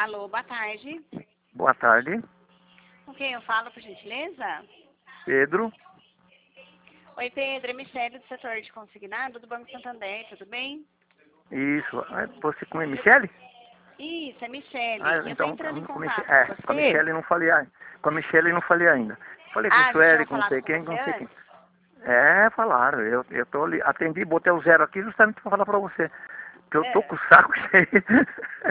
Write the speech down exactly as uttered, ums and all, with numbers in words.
Alô, boa tarde. Boa tarde, Com quem eu falo, por gentileza? Pedro. Oi, Pedro, é Michele do setor de consignado do Banco Santander, tudo bem? Isso. Ah, você com a Michele? Isso, é Michele. Ah, Eu estou então, entrando em com a, Miche- contato com é, com a você. Michele não falei ainda. Com a Michele não falei ainda. Falei com o Ah, já tinham Sueli, com não falado sei com quem, você com não sei quem. antes? É, falaram. Eu, eu tô ali, atendi, botei o zero aqui justamente para falar para você. Que eu tô É. com o saco cheio.